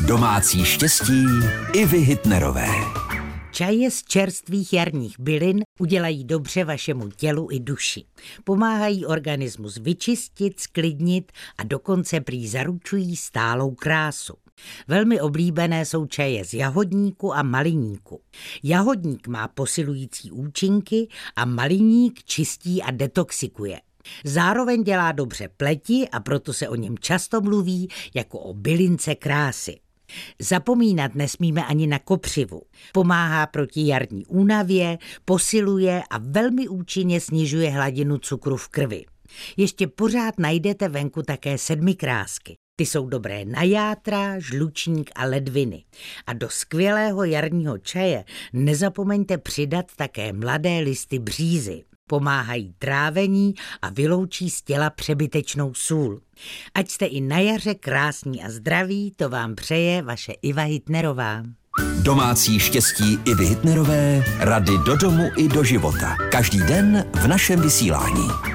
Domácí štěstí Ivy Hitnerové. Čaje z čerstvých jarních bylin udělají dobře vašemu tělu i duši. Pomáhají organismus vyčistit, sklidnit a dokonce prý zaručují stálou krásu. Velmi oblíbené jsou čaje z jahodníku a maliníku. Jahodník má posilující účinky a maliník čistí a detoxikuje. Zároveň dělá dobře pleti a proto se o něm často mluví jako o bylince krásy. Zapomínat nesmíme ani na kopřivu. Pomáhá proti jarní únavě, posiluje a velmi účinně snižuje hladinu cukru v krvi. Ještě pořád najdete venku také sedmikrásky. Ty jsou dobré na játra, žlučník a ledviny. A do skvělého jarního čaje nezapomeňte přidat také mladé listy břízy. Pomáhají trávení a vyloučí z těla přebytečnou sůl. Ať jste i na jaře krásní a zdraví, to vám přeje vaše Iva Hitnerová. Domácí štěstí Ivy Hitnerové, rady do domu i do života. Každý den v našem vysílání.